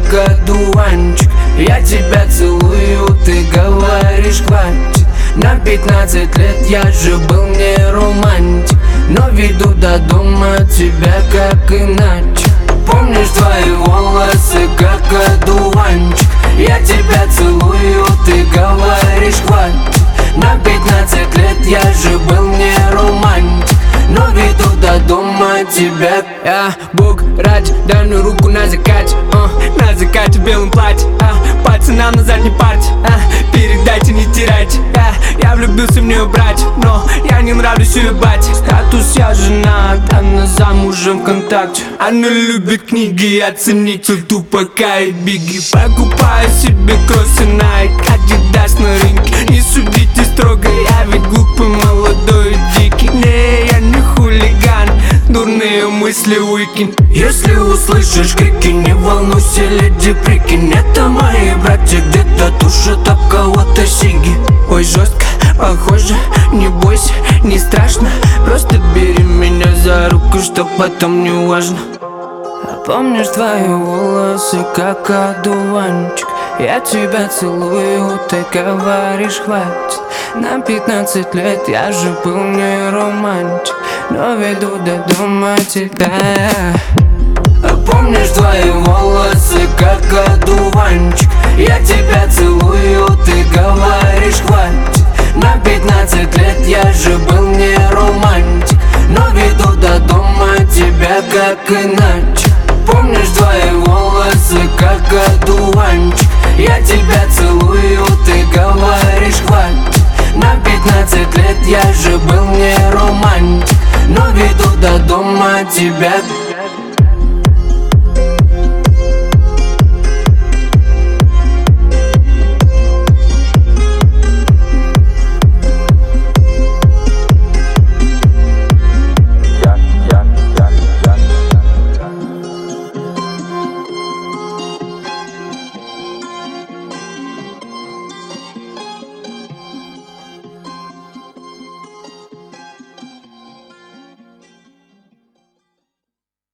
как одуванчик. Я тебя целую, ты говоришь хватит. На 15 лет я же был не романтик, но веду до дома тебя как иначе. Помнишь твои волосы как одуванчик. Я тебя целую, ты говоришь хватит. На 15 лет я же был не романтик, но веду до дома тебя. Я Бог ради, дай мне руку на закате, на закате в белом платье, пацанам на задней парте, передайте, не теряйте. Я влюбился в нее, братья, но я не нравлюсь ее бате. Статус я женат, она замужем ВКонтакте. Она любит книги, оценитель Тупака и Бигги. Покупаю себе кроссы Nike, Adidas на рынке. Не судите строго, я ведь глупый, молодой и дикий. Не, я не хулиган, дурные мысли выкинь. Если услышишь крики, не волнуйся, леди, прикинь. Это мои братья, где-то тушат об кого-то сиги. Ой, жестко, похоже, не бойся, не страшно. Просто бери меня за руку, чтоб потом не важно. Помнишь твои волосы как одуванчик. Я тебя целую, ты говоришь хватит. На 15 лет я же был не романтик, но веду до дома тебя. Помнишь твои волосы как одуванчик. Я тебя целую, ты говоришь хватит. На 15 лет я же был не романтик, но веду до дома тебя как иначе. Помнишь твои волосы как одуванчик. Я тебя целую, ты говоришь хватит. На 15 лет я же был не романтик, но веду до дома тебя.